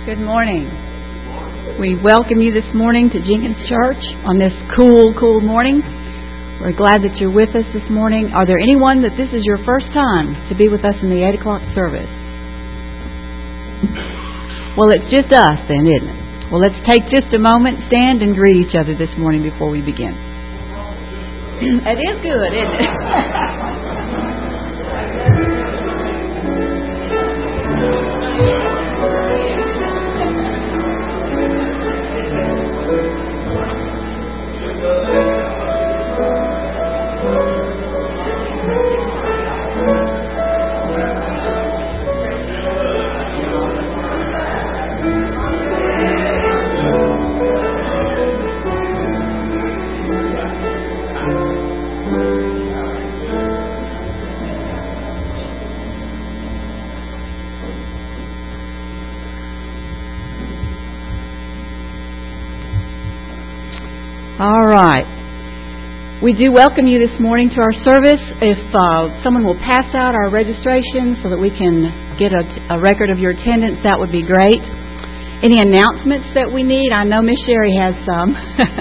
Good morning. We welcome you this morning to Jenkins Church on this cool morning. We're glad that you're with us this morning. Are there anyone that this is your first time to be with us in the 8 o'clock service? Well, it's just us then, isn't it? Well, let's take just a moment, stand and greet each other this morning before we begin. It is good, isn't it? All right. We do welcome you this morning to our service. If someone will pass out our registration so that we can get a record of your attendance, that would be great. Any announcements that we need? I know Miss Sherry has some.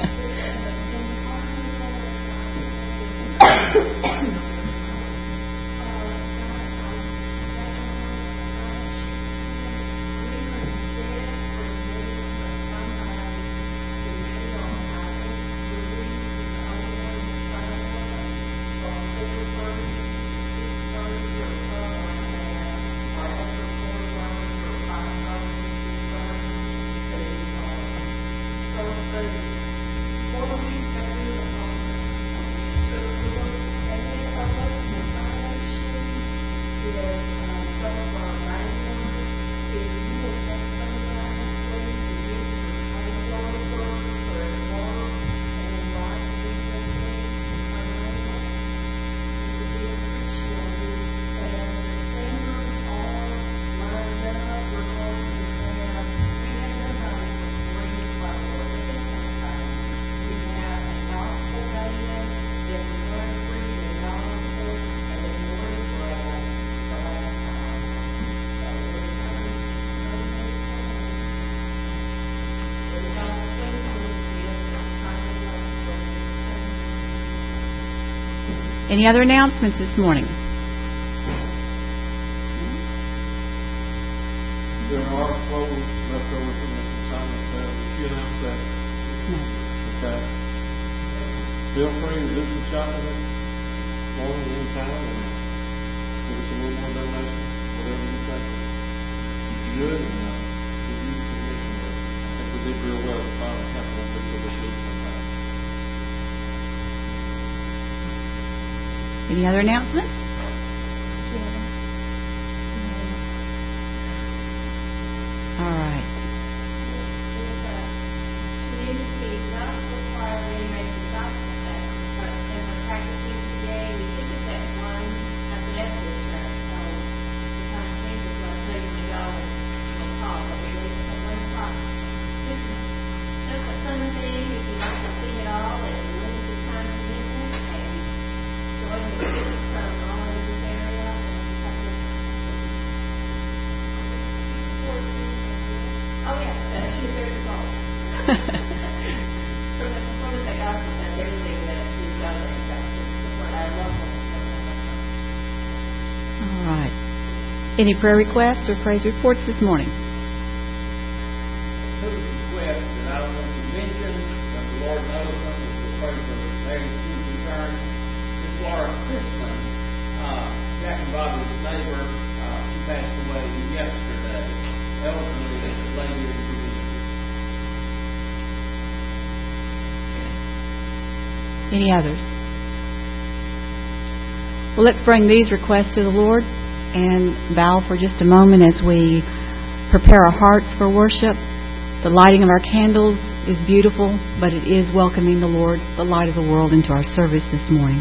Any other announcements this morning? There are clothes left over from the consignment sale. Did you announce that? No. Okay. Feel free to do some shopping this morning anytime and give us a little more donation, whatever you think is good, and give you permission. I think we did real well to find a couple of people this week sometime. Any other announcements? All right. Any prayer requests or praise reports this morning? Two requests that I want to mention, but the Lord knows them, is to pray for Mary Sue's return. Miss Laura Christman, Jack and Bobby's neighbor, she passed away yesterday. Elderly lady in the community. Any others? Well, let's bring these requests to the Lord and bow for just a moment as we prepare our hearts for worship. The lighting of our candles is beautiful, but it is welcoming the Lord, the light of the world, into our service this morning.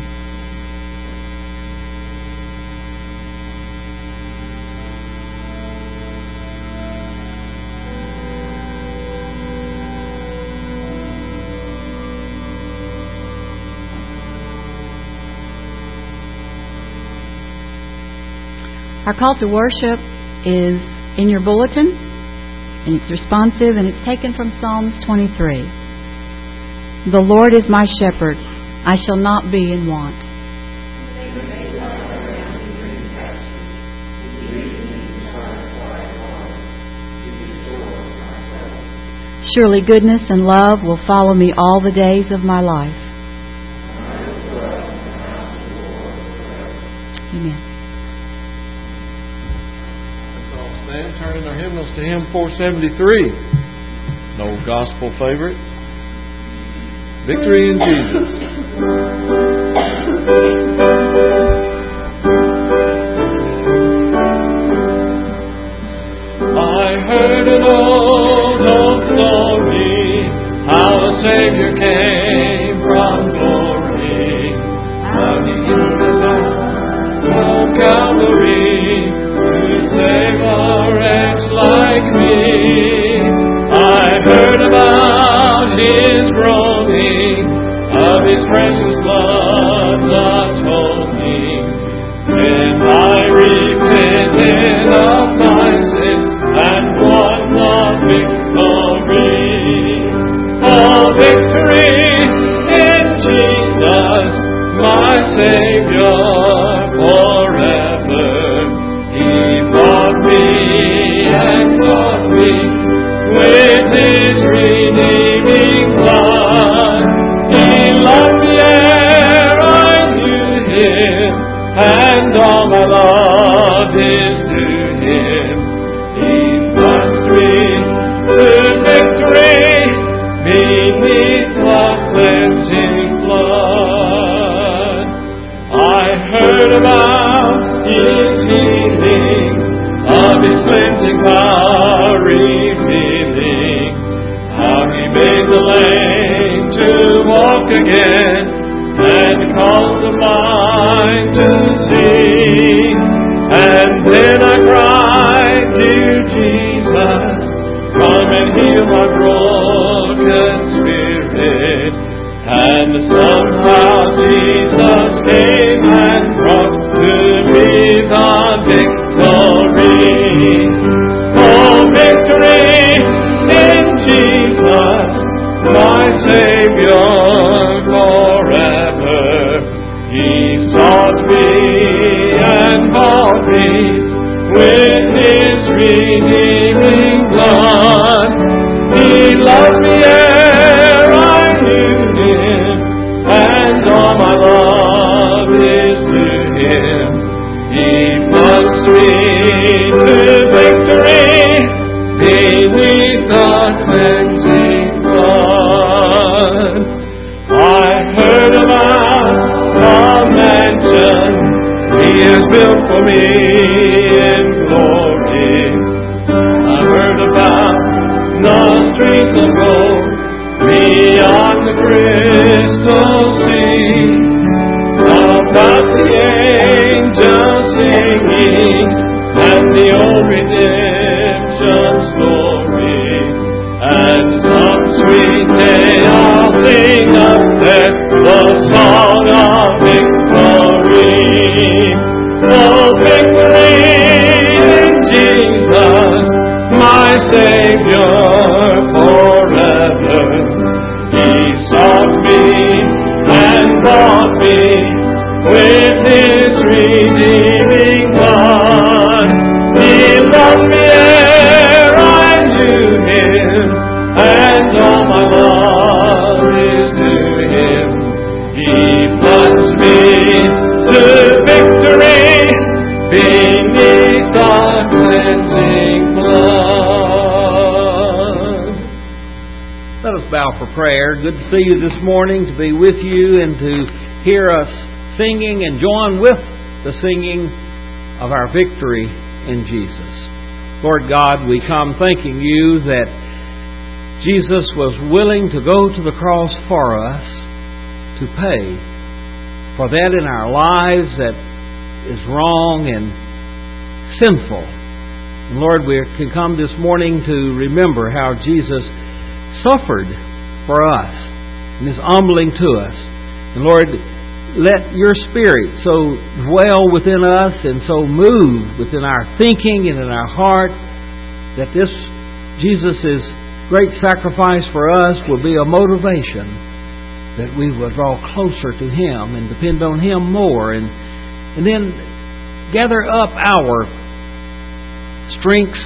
Our call to worship is in your bulletin. And it's responsive, and it's taken from Psalms 23. The Lord is my shepherd. I shall not be in want. Surely goodness and love will follow me all the days of my life. Amen. Let's all stand, turning our hymnals to hymn 473. An old gospel favorite. Victory in Jesus. I heard an old story, how the Savior came from glory, how He used the Lamb of Calvary to save a wretch like me. I heard about His groaning, of His precious blood atoning. When I repented of my sins and won the victory. Oh, victory in Jesus, my Savior forever. He bought me and bought me with His redeeming blood. He loved me ere I knew Him, and all my love is to Him. He plunged me to victory beneath the cleansing flood. I heard about His healing, of His cleansing power revealing, how He made the lame to walk again, and caused the blind to see. And then I cried to Jesus, come and heal my broken spirit. And somehow Jesus came and brought to me the victory. Oh, victory in Jesus, my Savior forever. He sought me and bought me with His redeeming blood. He loved me ere I knew Him, and all my love is to Him. He plunged me to victory beneath the cleansing blood. I heard about the mansion He has built for me in glory. I heard about the streets of gold beyond the crystal sea, about the angels singing and the old redemption story. And some sweet day I'll sing up there the song of victory. Oh, victory in Jesus, my Savior forever. He sought me and bought me with His redeeming blood. He loved me ere I knew Him, and all my love is to Him. He plunged me to victory beneath the cleansing blood. Let us bow for prayer. Good to see you this morning, to be with you, and to hear us singing and join with the singing of our victory in Jesus. Lord God, we come thanking You that Jesus was willing to go to the cross for us, to pay for that in our lives that is wrong and sinful. And Lord, we can come this morning to remember how Jesus suffered for us and is humbling to us. And Lord, let Your Spirit so dwell within us and so move within our thinking and in our heart that this Jesus' great sacrifice for us will be a motivation that we will draw closer to Him and depend on Him more, and then gather up our strengths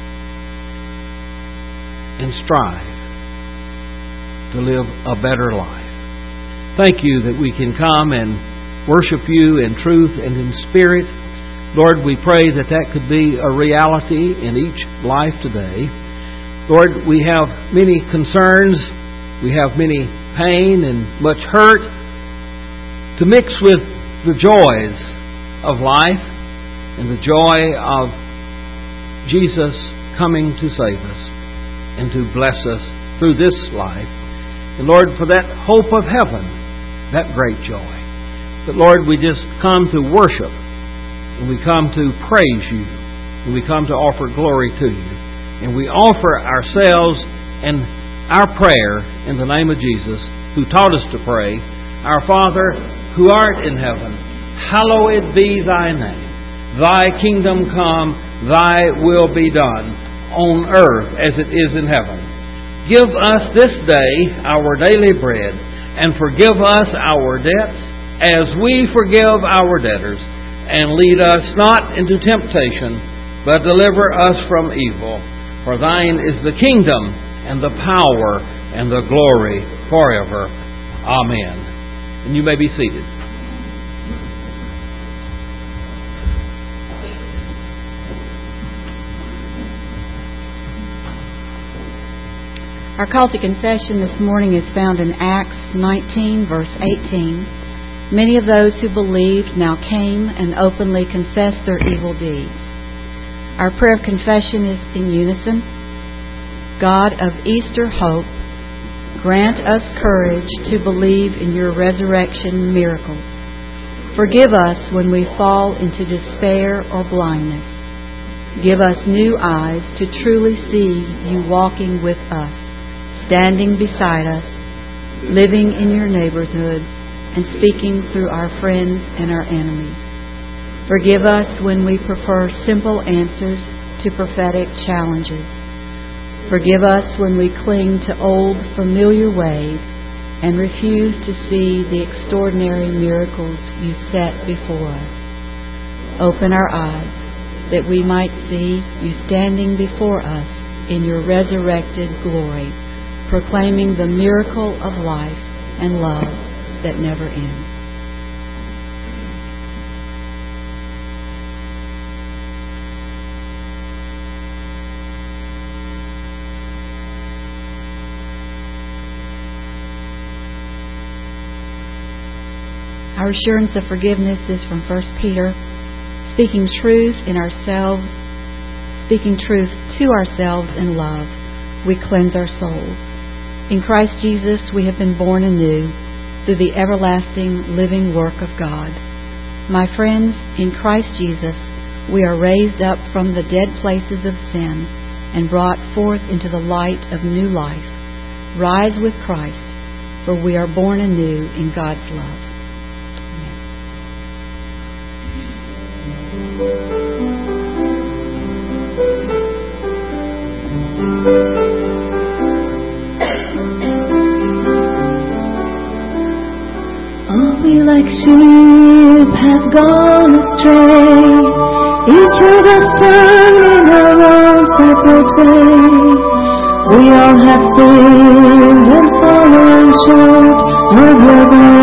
and strive to live a better life. Thank You that we can come and worship You in truth and in spirit. Lord, we pray that that could be a reality in each life today. Lord, we have many concerns, we have many pain and much hurt to mix with the joys of life and the joy of Jesus coming to save us and to bless us through this life. And Lord, for that hope of heaven, that great joy. But Lord, we just come to worship, and we come to praise You, and we come to offer glory to You. And we offer ourselves and our prayer in the name of Jesus, who taught us to pray, Our Father, who art in heaven, hallowed be Thy name. Thy kingdom come, Thy will be done, on earth as it is in heaven. Give us this day our daily bread, and forgive us our debts as we forgive our debtors. And lead us not into temptation, but deliver us from evil. For Thine is the kingdom, and the power, and the glory forever. Amen. And you may be seated. Our call to confession this morning is found in Acts 19, verse 18. Many of those who believed now came and openly confessed their evil deeds. Our prayer of confession is in unison. God of Easter hope, grant us courage to believe in Your resurrection miracles. Forgive us when we fall into despair or blindness. Give us new eyes to truly see You walking with us, standing beside us, living in Your neighborhoods, and speaking through our friends and our enemies. Forgive us when we prefer simple answers to prophetic challenges. Forgive us when we cling to old, familiar ways and refuse to see the extraordinary miracles You set before us. Open our eyes that we might see You standing before us in Your resurrected glory, proclaiming the miracle of life and love that never ends. Our assurance of forgiveness is from 1 Peter. Speaking truth in ourselves, speaking truth to ourselves in love, we cleanse our souls. In Christ Jesus we have been born anew through the everlasting living work of God. My friends, in Christ Jesus we are raised up from the dead places of sin and brought forth into the light of new life. Rise with Christ, for we are born anew in God's love. We like sheep have gone astray, each of us turning our own separate way. We all have sinned and fallen short of Your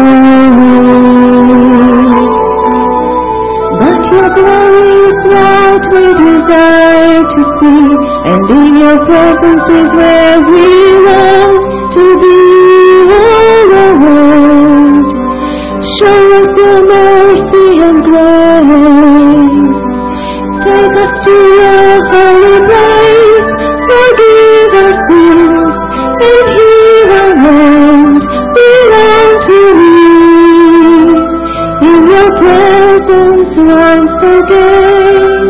glory. But Your glorious light we desire to see, and in Your presence is where we long to be all around. Show us Your mercy and grace. Take us to Your holy place. Forgive our sins, and heal our land. Belong to Thee. In Your presence once again.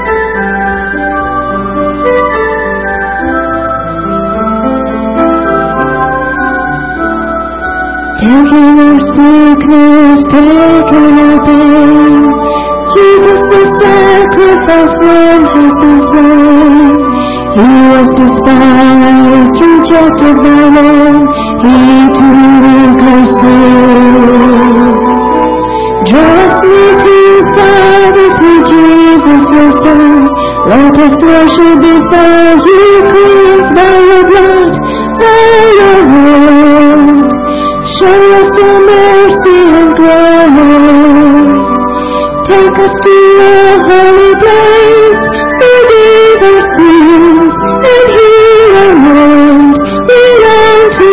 Taking our sickness, taking our pain, Jesus the sacrifice when He was slain. He was despised, rejected by men, He too will come soon. Draw us near to Father through Jesus your Son. Let us worship before You, cleansed by Your blood, by Your word. Show us Your mercy and grace. Take us to Your holy place. Forgive our sins and heal our mind. We long to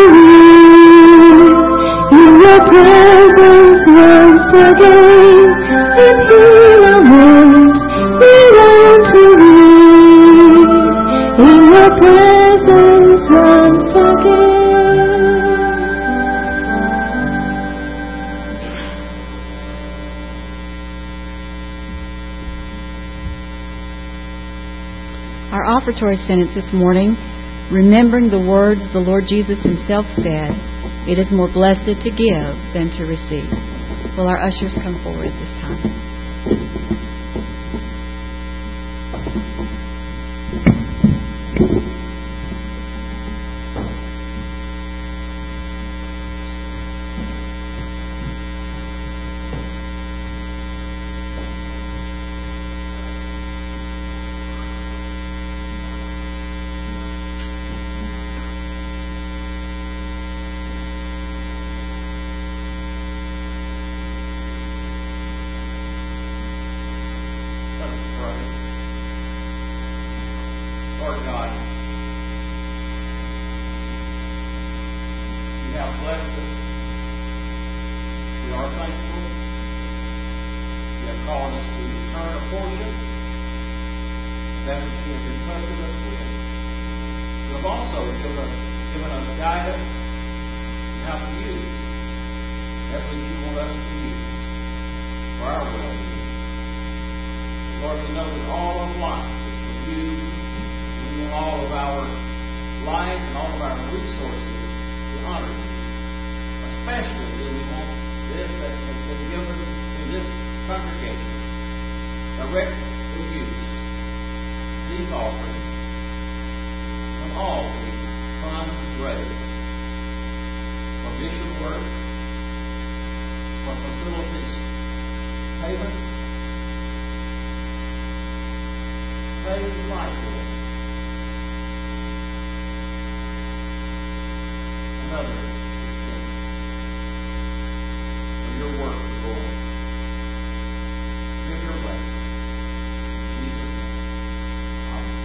be in Your presence once again. And heal our mind. We long to be in Your presence once again. Our offertory sentence this morning, remembering the words the Lord Jesus Himself said, "It is more blessed to give than to receive." Will our ushers come forward at this time? Lord God, You have blessed us. We are thankful. You have called us to return a portion that which You have entrusted us with. You have also given us guidance on how to use that which You want us to use for our well-being. Lord, we know that all of life is for You. All of our life and all of our resources to honor You. Especially do we want this that has been given to this congregation directly use these offerings from all these fundraisers for mission work, for facilities payment, pay life work. Another for Your work, Lord. Give Your way. In Jesus' name. Amen.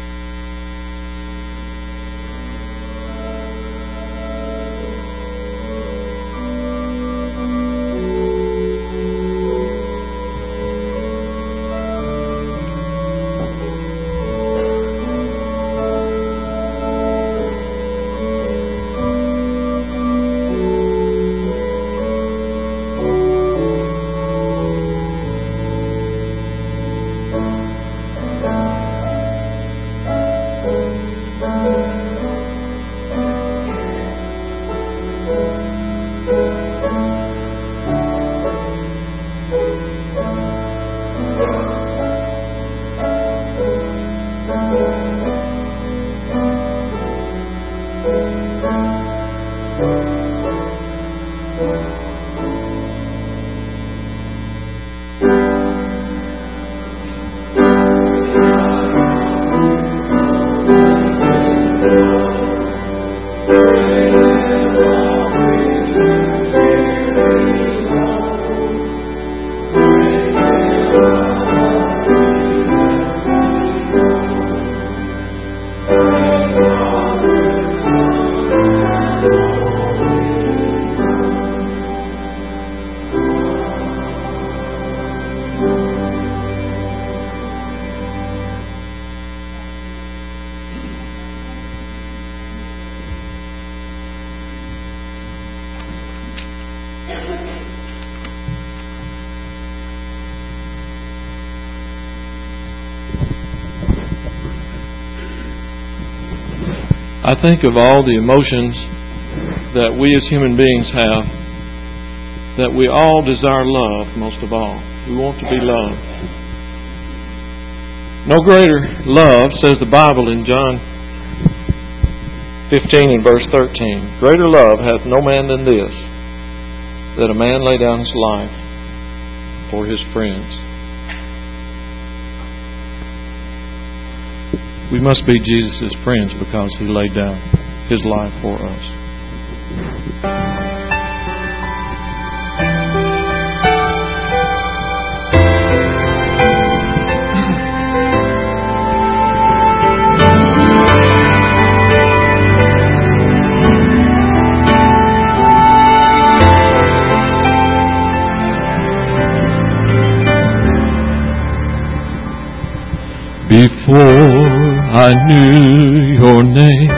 I think of all the emotions that we as human beings have, that we all desire love most of all. We want to be loved. No greater love, says the Bible in John 15 and verse 13. Greater love hath no man than this, that a man lay down his life for his friends. We must be Jesus' friends because He laid down His life for us. Before I knew your name,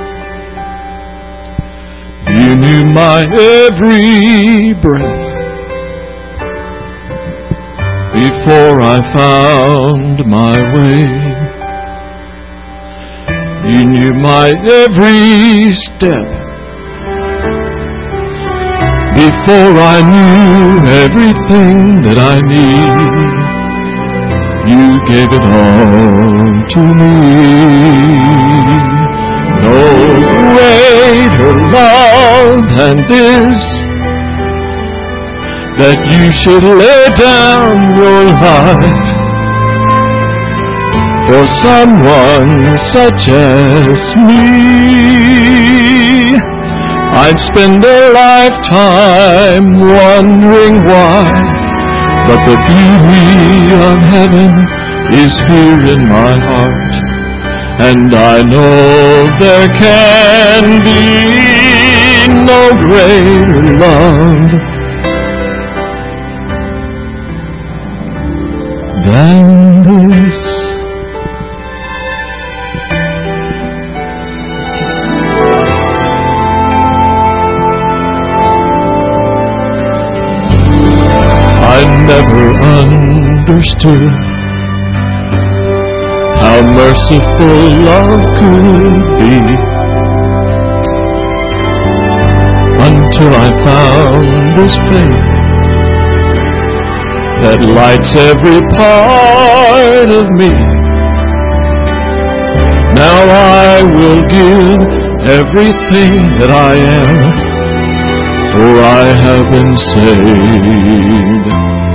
you knew my every breath. Before I found my way, you knew my every step. Before I knew everything that I need, you gave it all to me. No greater love than this, that you should lay down your life for someone such as me. I'd spend a lifetime wondering why, but the beauty of heaven is here in my heart, and I know there can be no greater love than this. I never understood how merciful love could be, until I found this faith that lights every part of me. Now I will give everything that I am, for I have been saved.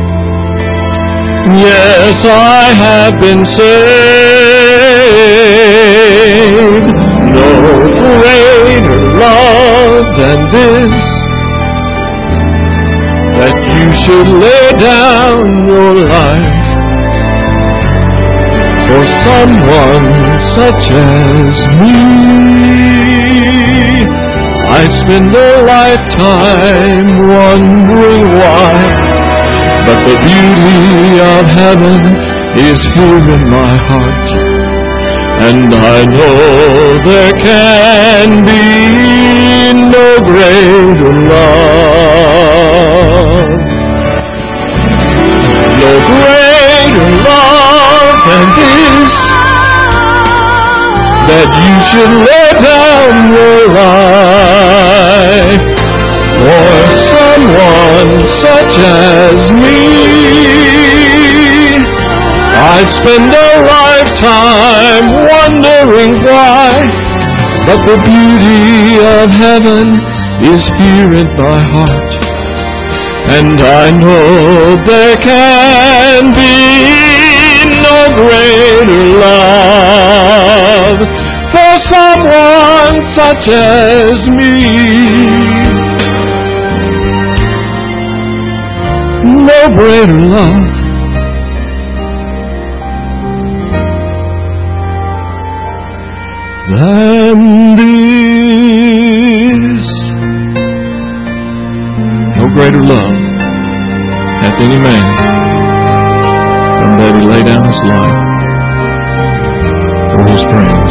Yes, I have been saved. No greater love than this, that you should lay down your life for someone such as me. I'd spend a lifetime wondering why, but the beauty of heaven is here in my heart, and I know there can be no greater love, no greater love than this, that you should lay down your life for someone such as me. I'd spend a lifetime wondering why, but the beauty of heaven is here in my heart, and I know there can be no greater love for someone such as me. No greater love than this. No greater love hath any man than that he lay down his life for his friends.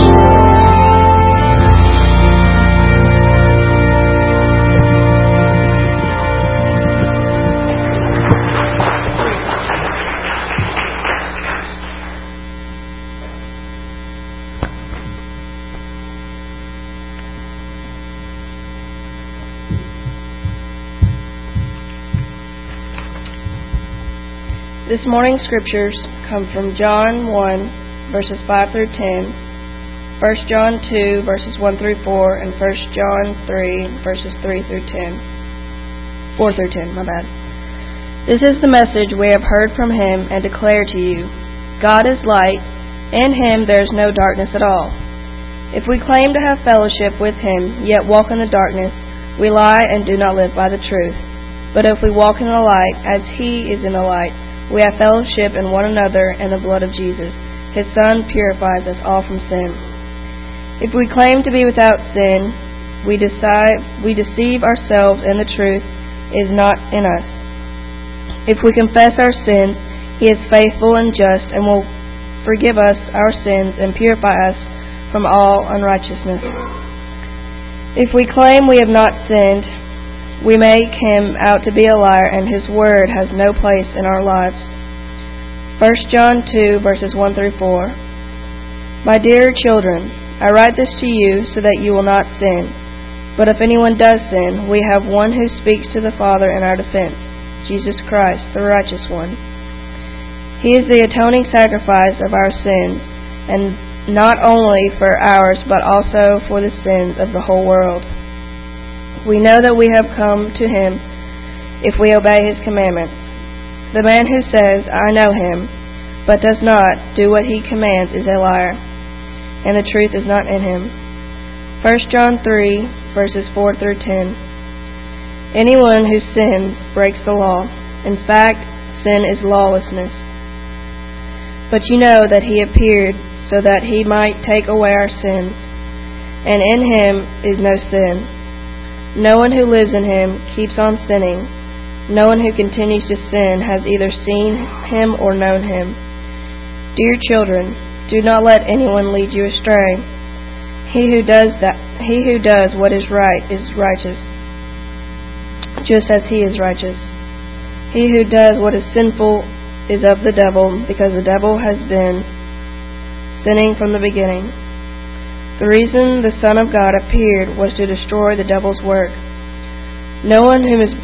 This morning's scriptures come from John 1, verses 5 through 10, 1 John 2, verses 1 through 4, and 1 John 3, verses 3 through 10. 4 through 10, my bad. This is the message we have heard from Him and declare to you. God is light. In Him there is no darkness at all. If we claim to have fellowship with Him, yet walk in the darkness, we lie and do not live by the truth. But if we walk in the light, as He is in the light, we have fellowship in one another, and the blood of Jesus, His Son, purifies us all from sin. If we claim to be without sin, we deceive ourselves, and the truth is not in us. If we confess our sins, He is faithful and just and will forgive us our sins and purify us from all unrighteousness. If we claim we have not sinned, we make Him out to be a liar, and His word has no place in our lives. 1 John 2, verses 1 through 4. My dear children, I write this to you so that you will not sin. But if anyone does sin, we have one who speaks to the Father in our defense, Jesus Christ, the righteous one. He is the atoning sacrifice of our sins, and not only for ours, but also for the sins of the whole world. We know that we have come to Him if we obey His commandments. The man who says, I know Him, but does not do what He commands is a liar, and the truth is not in him. 1 John 3, verses 4 through 10. Anyone who sins breaks the law. In fact, sin is lawlessness. But you know that He appeared so that He might take away our sins, and in Him is no sin. No one who lives in Him keeps on sinning. No one who continues to sin has either seen Him or known Him. Dear children, do not let anyone lead you astray. He who does what is right is righteous, just as He is righteous. He who does what is sinful is of the devil, because the devil has been sinning from the beginning. The reason the Son of God appeared was to destroy the devil's work. No one who is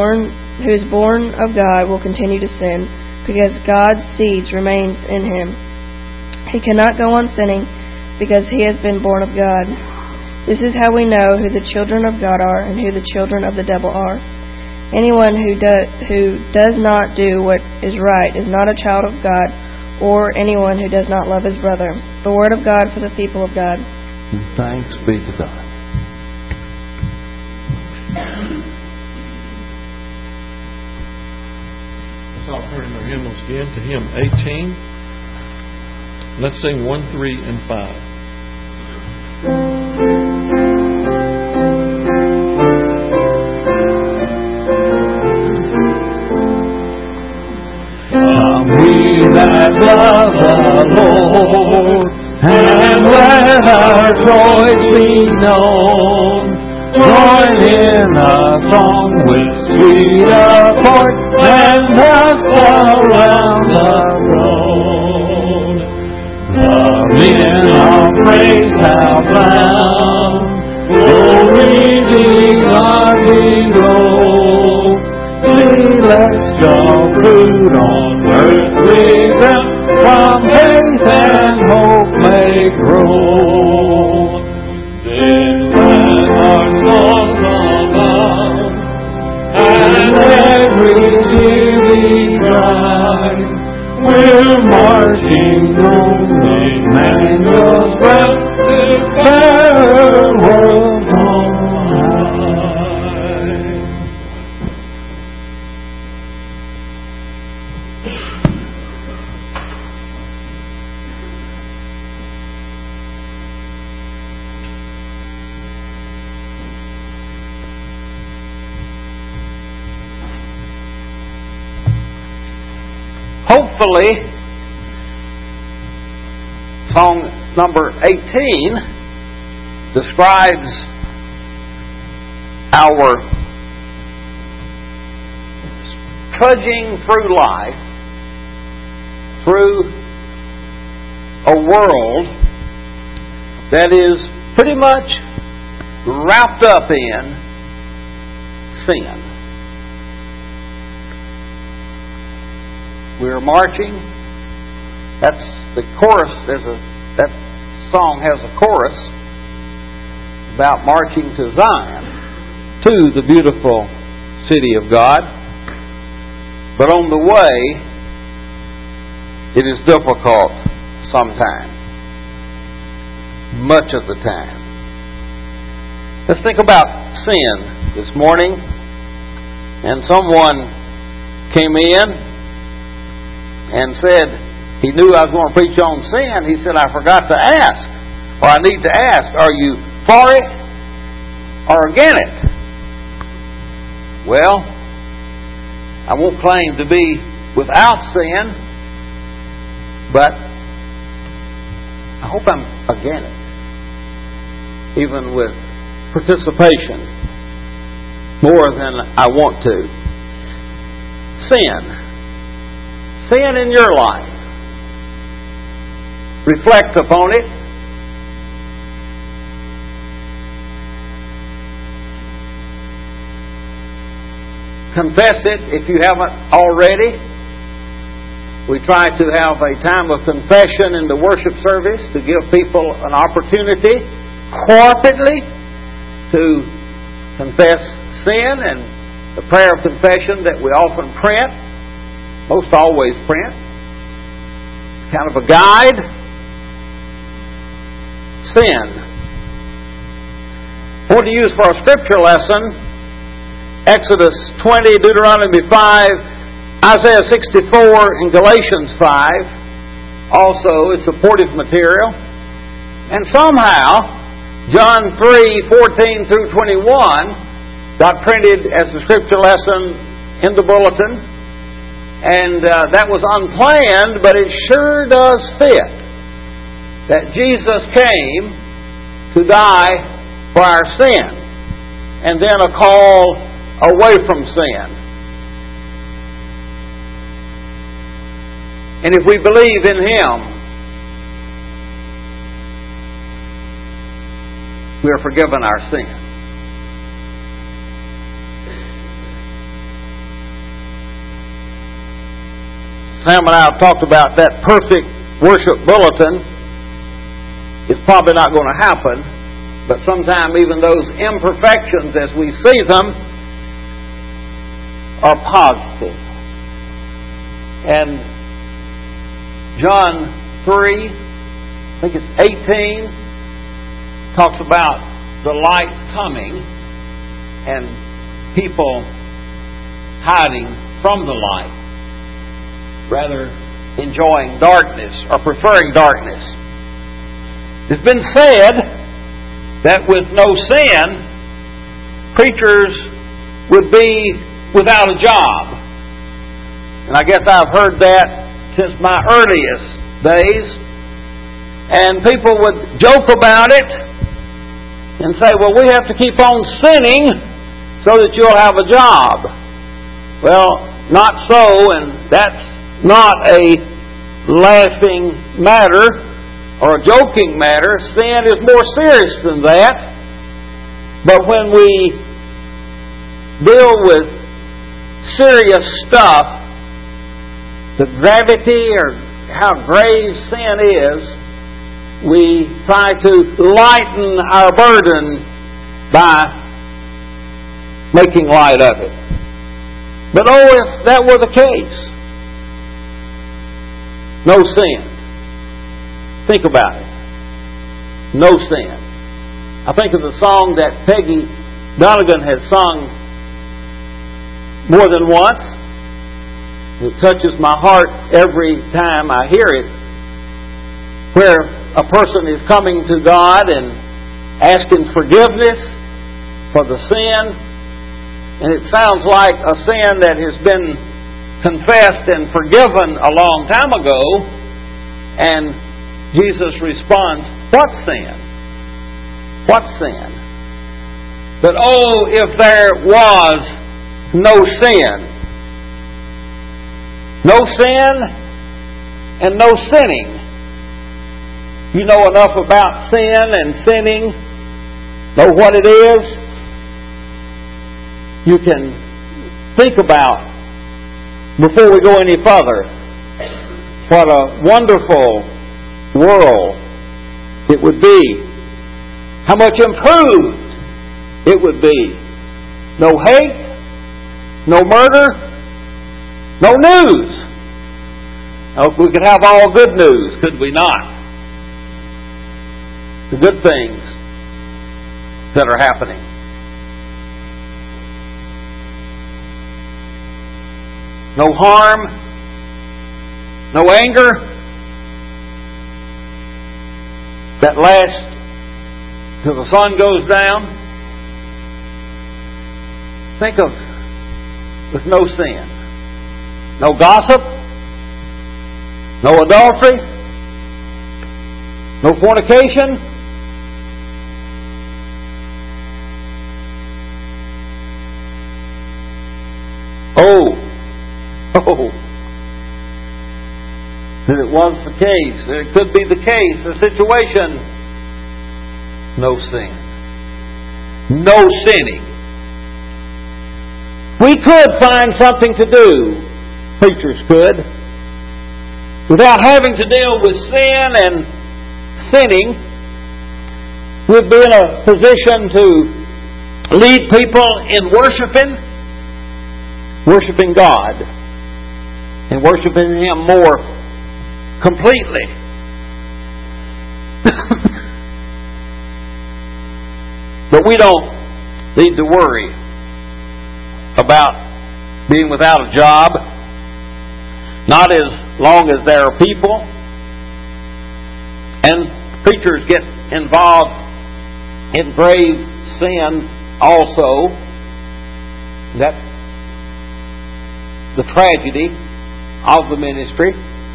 born of God will continue to sin, because God's seed remains in him. He cannot go on sinning, because he has been born of God. This is how we know who the children of God are and who the children of the devil are. Anyone who does not do what is right is not a child of God, or anyone who does not love his brother. The word of God for the people of God. Thanks be to God. Let's all turn our hymnals again to hymn 18. Let's sing 1, 3, and 5. We that love the Lord, and let our joys be known, join in a song with sweet accord, and dance around the road. The men of praise have found, glory be God below. See, let's go fruit on earthly ground, from faith and hope may grow. Then let our songs abound, and every tear be dried. We're marching on Emmanuel's ground, to fairer world on high. Hopefully, song number 18 describes our trudging through life, through a world that is pretty much wrapped up in sin. We're marching. That's the chorus, that song has a chorus about marching to Zion, to the beautiful city of God. But on the way, it is difficult sometimes, much of the time. Let's think about sin this morning. And someone came in and said he knew I was going to preach on sin. He said, I forgot to ask, or I need to ask, are you for it or against it? Well, I won't claim to be without sin, but I hope I'm against it, even with participation more than I want to. Sin in your life. Reflect upon it. Confess it if you haven't already. We try to have a time of confession in the worship service to give people an opportunity corporately to confess sin, and the prayer of confession that we often print, most always print, kind of a guide. Sin. I want to use for a scripture lesson Exodus 20, Deuteronomy 5, Isaiah 64, and Galatians 5. Also, is supportive material. And somehow, John 3:14 through 21 got printed as a scripture lesson in the bulletin. And that was unplanned, but it sure does fit. That Jesus came to die for our sin. And then a call away from sin. And if we believe in Him, we are forgiven our sin. Sam and I have talked about that perfect worship bulletin. It's probably not going to happen, but sometimes even those imperfections as we see them are positive. And John 3, I think it's 18, talks about the light coming and people hiding from the light, rather enjoying darkness or preferring darkness. It's been said that with no sin, preachers would be without a job. And I guess I've heard that since my earliest days. And people would joke about it and say, well, we have to keep on sinning so that you'll have a job. Well, not so, and that's not a laughing matter or a joking matter. Sin is more serious than that. But when we deal with serious stuff, the gravity or how grave sin is, we try to lighten our burden by making light of it. But oh, if that were the case, no sin. Think about it. No sin. I think of the song that Peggy Donegan has sung more than once. It touches my heart every time I hear it, where a person is coming to God and asking forgiveness for the sin, and it sounds like a sin that has been confessed and forgiven a long time ago, and Jesus responds, what sin? What sin? But oh, if there was no sin. No sin and no sinning. You know enough about sin and sinning, know what it is. You can think about, before we go any further, what a wonderful world it would be. How much improved it would be. No hate, no murder, no news. Oh, we could have all good news, could we not? The good things that are happening. No harm, no anger that lasts till the sun goes down. Think of with no sin. No gossip, no adultery, no fornication, that it was the case, that it could be the case, the situation. No sin. No sinning. We could find something to do, preachers could, without having to deal with sin and sinning. We'd be in a position to lead people in worshiping God, and worshiping Him more completely. But we don't need to worry about being without a job, not as long as there are people. And preachers get involved in grave sin also. That's the tragedy of the ministry.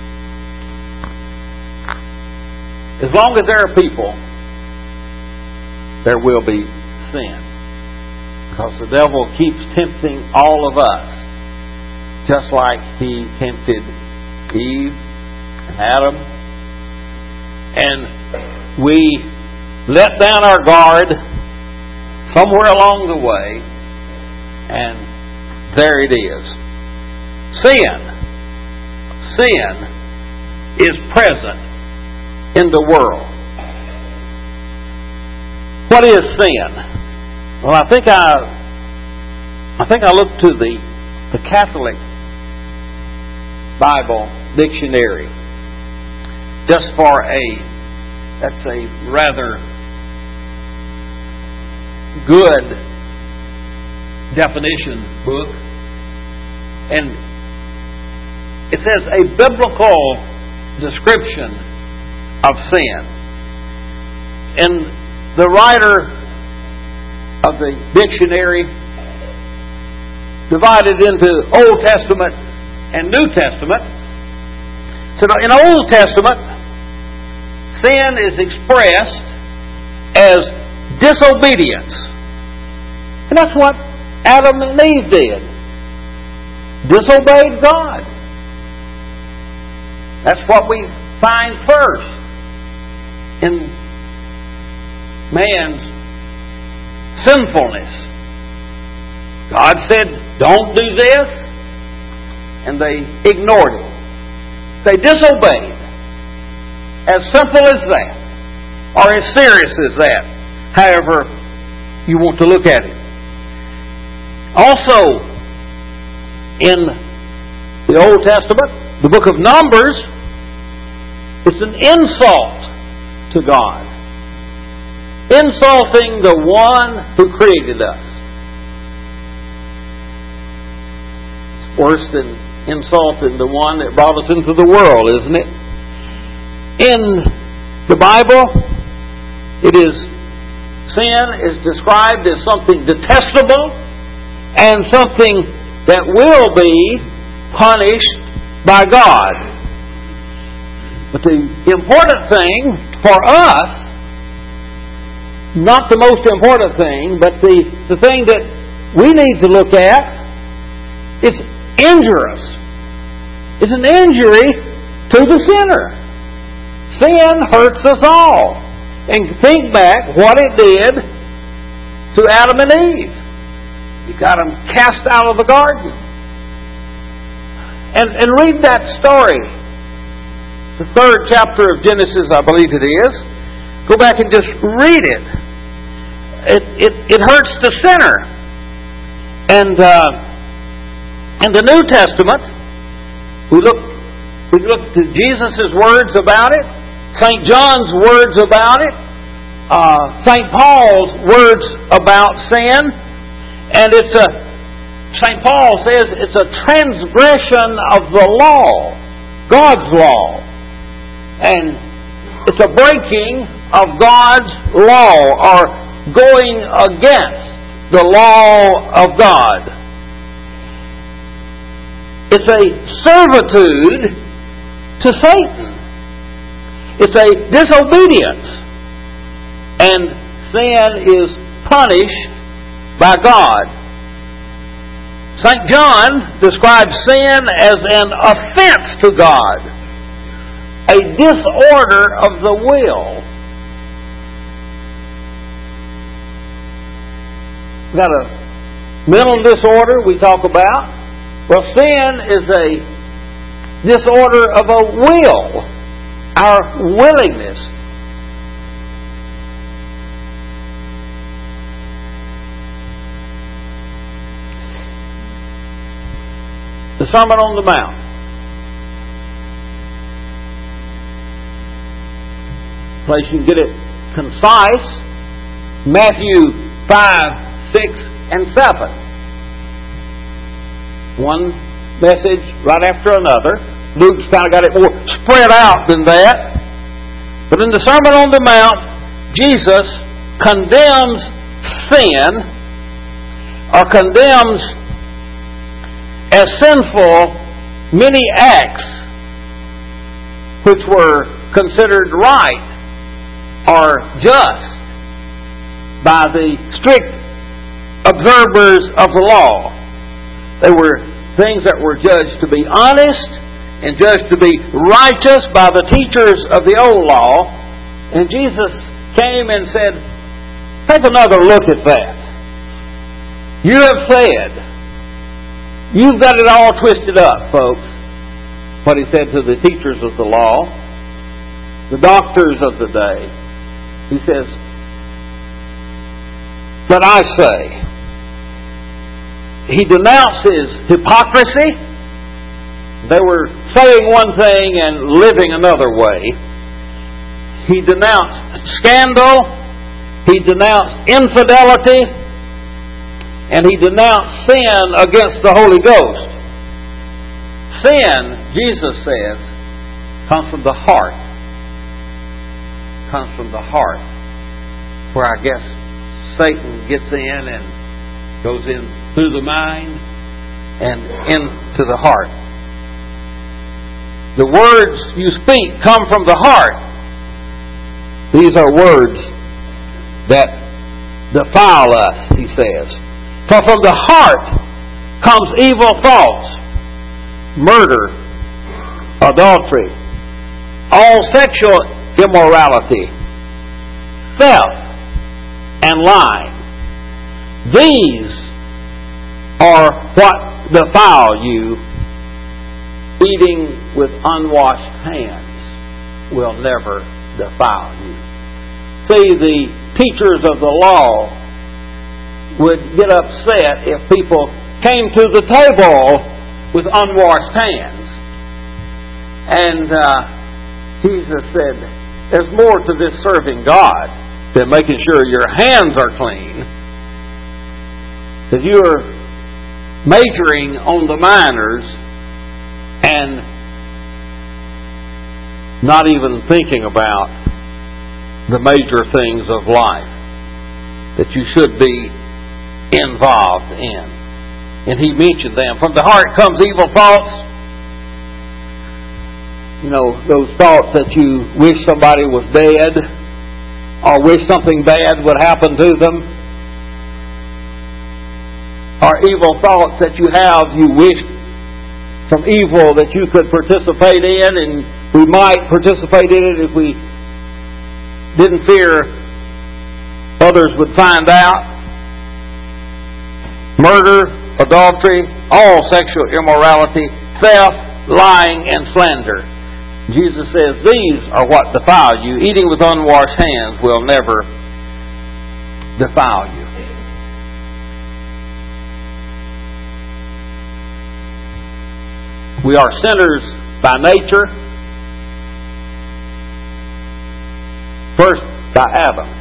As long as there are people, there will be sin. Because the devil keeps tempting all of us, just like he tempted Eve and Adam. And we let down our guard somewhere along the way, and there it is. Sin is present in the world. What is sin? Well, I think I looked to the Catholic Bible dictionary just for that's a rather good definition book, and it says a biblical description of sin. And the writer of the dictionary divided into Old Testament and New Testament. So in Old Testament, sin is expressed as disobedience. And that's what Adam and Eve did. Disobeyed God. That's what we find first in man's sinfulness. God said, don't do this, and they ignored it. They disobeyed. As simple as that, or as serious as that, however you want to look at it. Also, in the Old Testament, the book of Numbers, it's an insult to God. Insulting the one who created us. It's worse than insulting the one that brought us into the world, isn't it? In the Bible, sin is described as something detestable and something that will be punished by God. But the important thing for us, not the most important thing, but the thing that we need to look at is injurious. It's an injury to the sinner. Sin hurts us all. And think back what it did to Adam and Eve. You got them cast out of the garden. And read that story. the 3rd chapter of Genesis, I believe it is. Go back and just read it. It hurts the sinner. And in the New Testament, we look to Jesus' words about it, St. John's words about it, St. Paul's words about sin, and St. Paul says it's a transgression of the law, God's law. And it's a breaking of God's law, or going against the law of God. It's a servitude to Satan. It's a disobedience. And sin is punished by God. St. John describes sin as an offense to God, a disorder of the will. We've got a mental disorder we talk about. Well, sin is a disorder of a will, our willingness. The Sermon on the Mount. Place you can get it concise. Matthew 5, 6, and 7. One message right after another. Luke's kind of got it more spread out than that. But in the Sermon on the Mount, Jesus condemns sin, or condemns as sinful many acts which were considered right or just by the strict observers of the law. They were things that were judged to be honest and judged to be righteous by the teachers of the old law. And Jesus came and said, take another look at that. You have said, you've got it all twisted up, folks. What he said to the teachers of the law, the doctors of the day. He says, but I say, he denounces hypocrisy. They were saying one thing and living another way. He denounced scandal. He denounced infidelity. And he denounced sin against the Holy Ghost. Sin, Jesus says, comes from the heart. Comes from the heart. Where I guess Satan gets in and goes in through the mind and into the heart. The words you speak come from the heart. These are words that defile us, he says. For from the heart comes evil thoughts, murder, adultery, all sexual immorality, theft, and lying. These are what defile you. Eating with unwashed hands will never defile you. See, the teachers of the law would get upset if people came to the table with unwashed hands. And Jesus said, there's more to this serving God than making sure your hands are clean. That you're majoring on the minors and not even thinking about the major things of life that you should be involved in. And he mentioned them. From the heart comes evil thoughts. You know, those thoughts that you wish somebody was dead or wish something bad would happen to them. Or evil thoughts that you have, you wish some evil that you could participate in, and we might participate in it if we didn't fear others would find out. Murder, adultery, all sexual immorality, theft, lying, and slander. Jesus says, these are what defile you. Eating with unwashed hands will never defile you. We are sinners by nature. First, by Adam.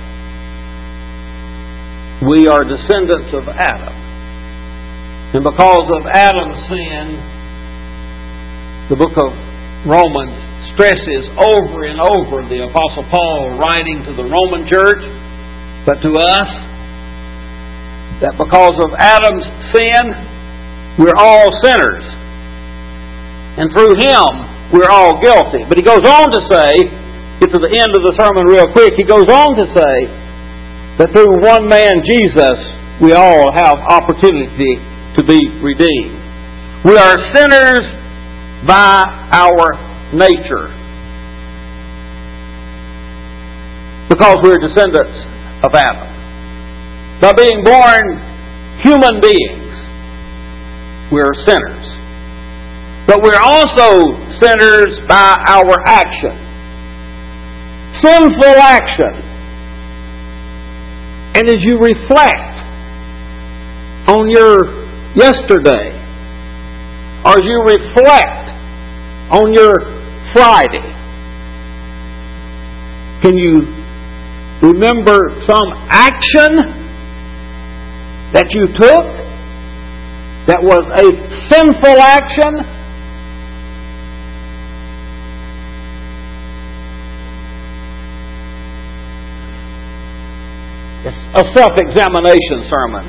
We are descendants of Adam. And because of Adam's sin, the book of Romans stresses over and over, the Apostle Paul writing to the Roman church, but to us, that because of Adam's sin, we're all sinners. And through him, we're all guilty. But he goes on to say, get to the end of the sermon real quick, he goes on to say that through one man, Jesus, we all have opportunity to be redeemed. We are sinners by our nature, because we're descendants of Adam. By being born human beings, we're sinners. But we're also sinners by our action. Sinful action. And as you reflect on your yesterday, or as you reflect on your Friday, can you remember some action that you took that was a sinful action? It's a self-examination sermon.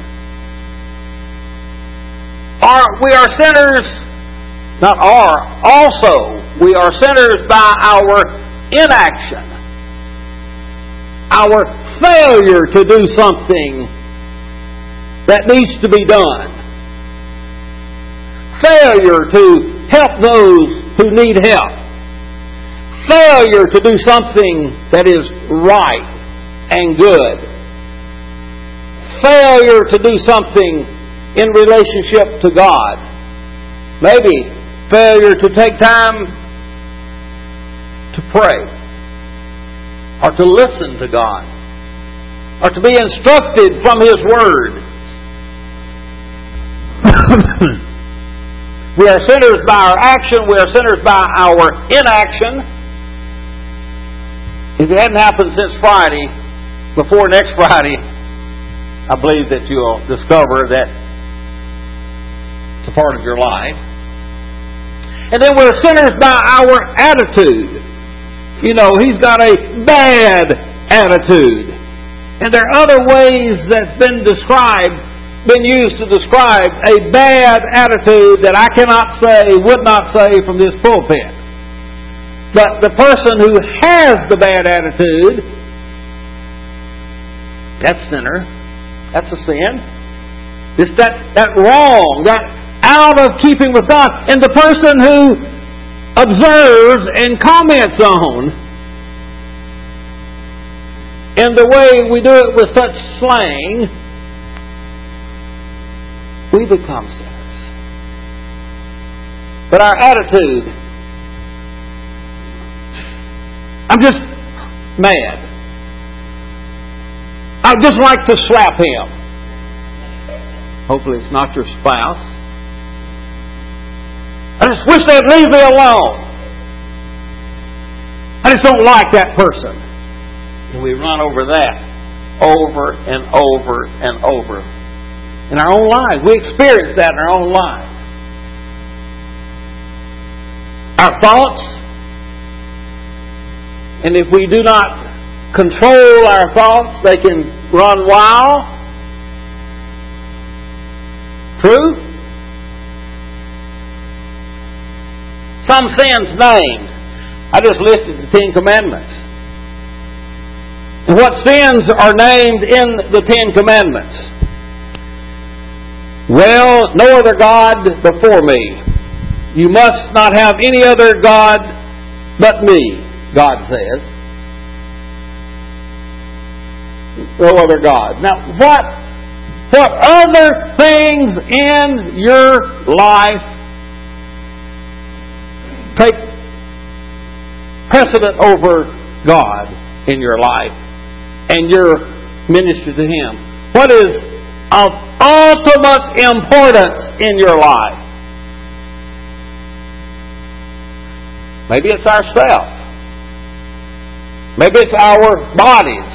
We are sinners, we are sinners by our inaction. Our failure to do something that needs to be done. Failure to help those who need help. Failure to do something that is right and good. Failure to do something in relationship to God. Maybe failure to take time to pray, or to listen to God, or to be instructed from His Word. We are sinners by our action, we are sinners by our inaction. If it hadn't happened since Friday, before next Friday, I believe that you'll discover that it's a part of your life. And then we're sinners by our attitude. You know, he's got a bad attitude. And there are other ways that's been used to describe a bad attitude that I cannot say, would not say from this pulpit. But the person who has the bad attitude, that's sinner. That's a sin. It's that wrong, that out of keeping with God. And the person who observes and comments on in the way we do it with such slang, we become sinners. But our attitude, I'm just mad. I'd just like to slap him. Hopefully it's not your spouse. I just wish they'd leave me alone. I just don't like that person. And we run over that over and over and over in our own lives. We experience that in our own lives. Our thoughts, and if we do not control our thoughts, they can run wild. True? Some sins named. I just listed the 10 Commandments. And what sins are named in the 10 Commandments? Well, no other God before me. You must not have any other God but me, God says. No other God. Now, what other things in your life take precedent over God in your life and your ministry to Him? What is of ultimate importance in your life? Maybe it's ourselves. Maybe it's our bodies.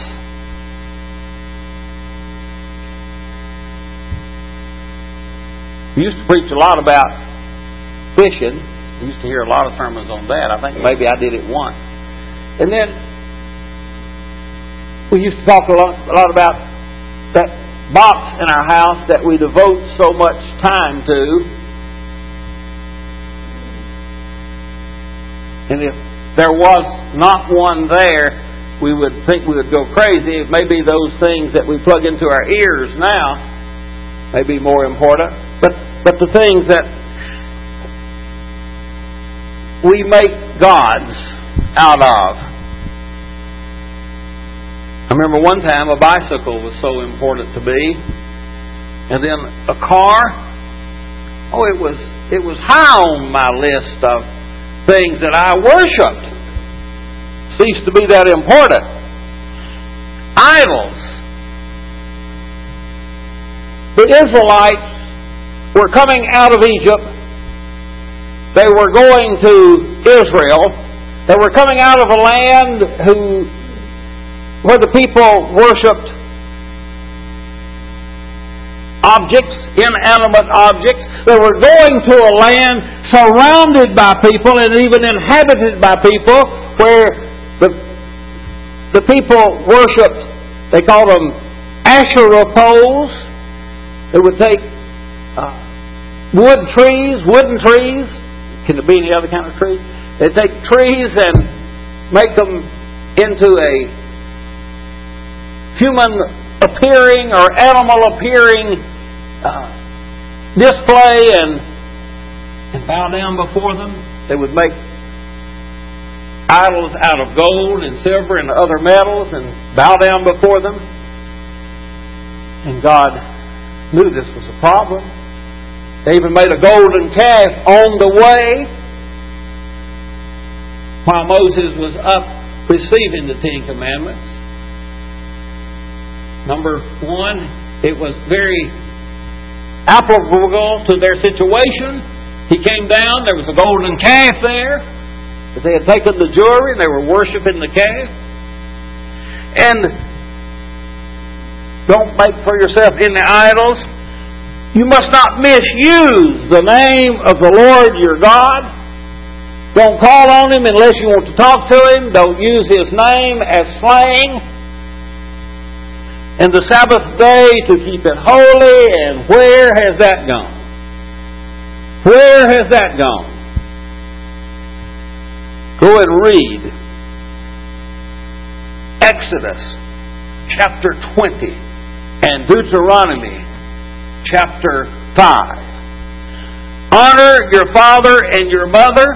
We used to preach a lot about fishing. We used to hear a lot of sermons on that. I think maybe I did it once. And then we used to talk a lot about that box in our house that we devote so much time to. And if there was not one there, we would think we would go crazy. Maybe those things that we plug into our ears now may be more important. But the things that we make gods out of. I remember one time a bicycle was so important to me. And then a car. Oh, it was high on my list of things that I worshipped. Ceased to be that important. Idols. The Israelites were coming out of Egypt. They were going to Israel. They were coming out of a land where the people worshipped objects, inanimate objects. They were going to a land surrounded by people and even inhabited by people where the people worshipped, they called them Asherah poles. They would take wooden trees. Can there be any other kind of tree? They take trees and make them into a human appearing or animal appearing display and bow down before them. They would make idols out of gold and silver and other metals and bow down before them. And God knew this was a problem. They even made a golden calf on the way while Moses was up receiving the Ten Commandments. Number one, it was very applicable to their situation. He came down, there was a golden calf there. They had taken the jewelry and they were worshiping the calf. And don't make for yourself any idols. You must not misuse the name of the Lord your God. Don't call on Him unless you want to talk to Him. Don't use His name as slang. And the Sabbath day to keep it holy. And where has that gone? Where has that gone? Go and read Exodus chapter 20 and Deuteronomy chapter 5. Honor your father and your mother.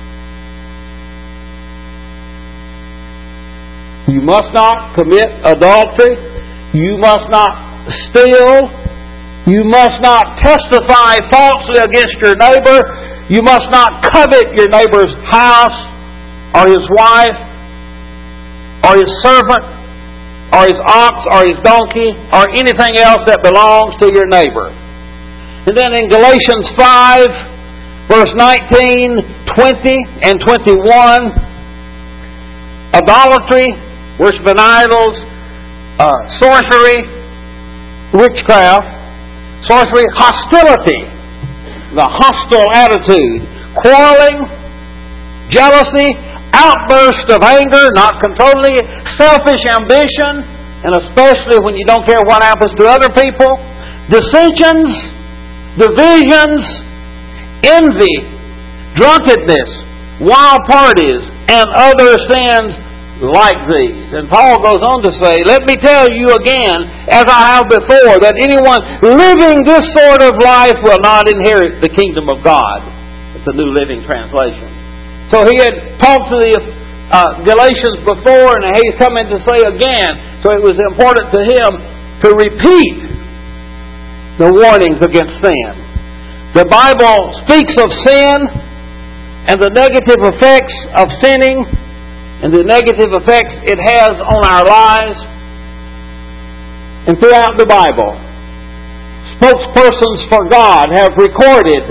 You must not commit adultery. You must not steal. You must not testify falsely against your neighbor. You must not covet your neighbor's house or his wife or his servant or his ox or his donkey or anything else that belongs to your neighbor. And then in Galatians 5, verse 19, 20, and 21, idolatry, worshiping idols, sorcery, witchcraft, sorcery, hostility, the hostile attitude, quarreling, jealousy, outburst of anger, not controlling it, selfish ambition, and especially when you don't care what happens to other people, dissensions, divisions, envy, drunkenness, wild parties, and other sins like these. And Paul goes on to say, let me tell you again, as I have before, that anyone living this sort of life will not inherit the kingdom of God. It's a New Living Translation. So he had talked to the Galatians before, and he's coming to say again. So it was important to him to repeat the warnings against sin. The Bible speaks of sin and the negative effects of sinning and the negative effects it has on our lives. And throughout the Bible, spokespersons for God have recorded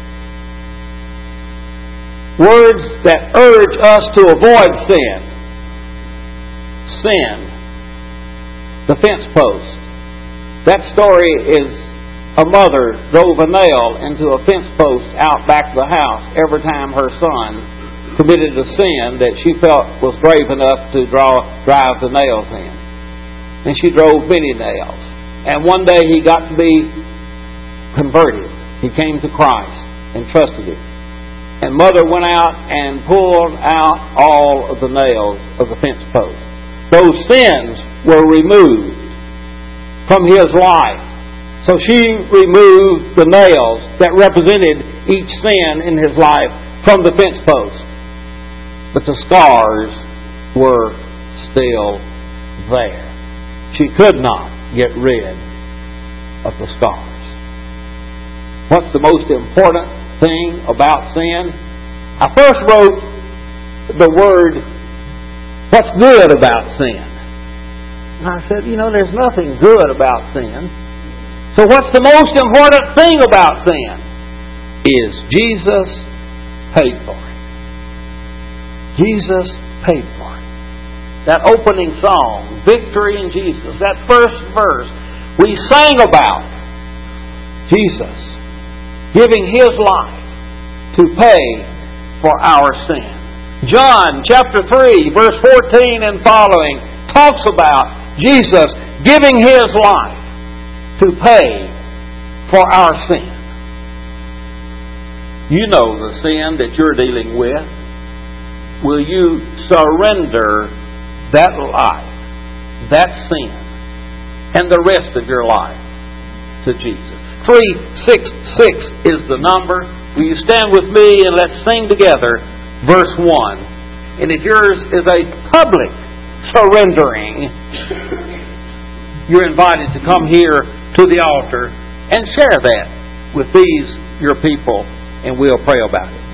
words that urge us to avoid sin. Sin. The fence post. That story is a mother drove a nail into a fence post out back of the house every time her son committed a sin that she felt was grave enough to drive the nails in. And she drove many nails. And one day he got to be converted. He came to Christ and trusted Him. And Mother went out and pulled out all of the nails of the fence post. Those sins were removed from his life. So she removed the nails that represented each sin in his life from the fence post. But the scars were still there. She could not get rid of the scars. What's the most important thing about sin? I first wrote the word, what's good about sin? And I said, there's nothing good about sin. So what's the most important thing about sin? Is Jesus paid for it. Jesus paid for it. That opening song, Victory in Jesus, that first verse, we sang about Jesus giving His life to pay for our sin. John chapter 3, verse 14 and following talks about Jesus giving His life to pay for our sin. You know the sin that you're dealing with. Will you surrender that life, that sin, and the rest of your life to Jesus? 366 is the number. Will you stand with me and let's sing together verse 1. And if yours is a public surrendering, you're invited to come here to the altar and share that with these, your people, and we'll pray about it.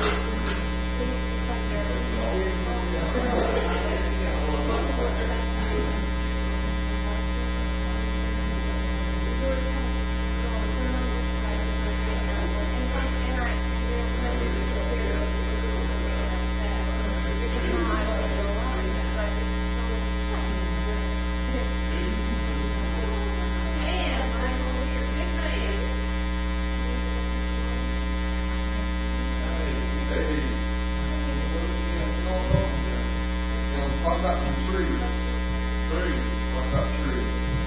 What about some trees? Trees. What about trees?